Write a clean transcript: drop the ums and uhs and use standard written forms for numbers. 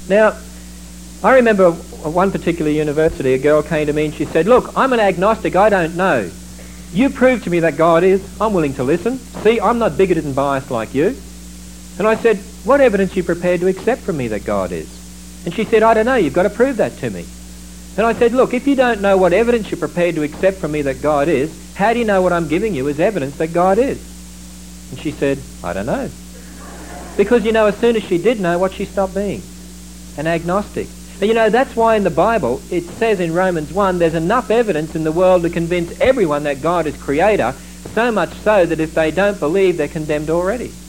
Now, I remember one particular university, a girl came to me and she said, look, I'm an agnostic, I don't know. You prove to me that God is, I'm willing to listen. See, I'm not bigoted and biased like you. And I said, what evidence are you prepared to accept from me that God is? And she said, I don't know, you've got to prove that to me. And I said, look, if you don't know what evidence you're prepared to accept from me that God is, how do you know what I'm giving you as evidence that God is? And she said, I don't know. Because, you know, as soon as she did know, what she stopped being? An agnostic. And, you know, that's why in the Bible it says in Romans 1, there's enough evidence in the world to convince everyone that God is creator, so much so that if they don't believe, they're condemned already.